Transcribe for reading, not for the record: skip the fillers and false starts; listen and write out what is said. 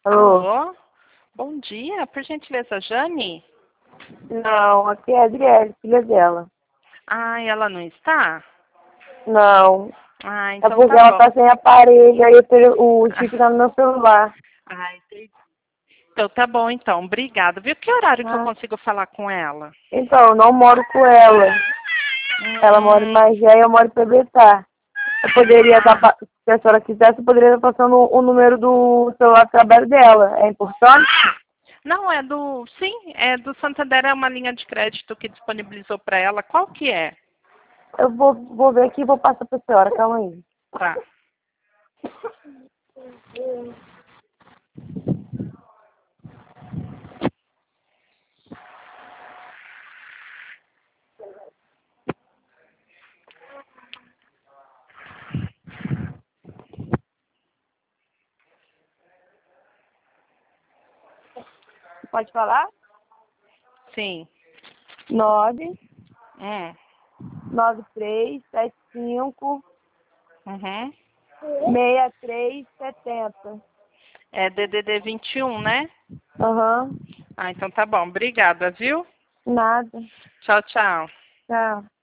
Alô? Alô? Bom dia, por gentileza, Jane? Não, aqui é a Adriele, filha dela. Ah, ela não está? Não, Ah, é então porque tá ela bom. tá sem aparelho, aí o chip tá no meu celular. Ah, entendi. Então tá bom, então. Obrigada. Viu que horário que eu Ah, consigo falar com ela? então, eu não moro com ela. Ela mora em Hum, Magé e eu moro em Pebetá. Eu poderia estar, ah, se a senhora quisesse, eu poderia estar passando o número do celular de trabalho dela. É importante? não, é do... Sim, é do Santander, é uma linha de crédito que disponibilizou para ela. Qual que é? Eu vou ver aqui e vou passar pra senhora, calma aí. Tá. Pode falar? Sim. 9 Hum. 9375 Uhum. 6370. É DDD 21, né? Aham. Ah, então tá bom. Obrigada, viu? Nada. Tchau, tchau. Tchau.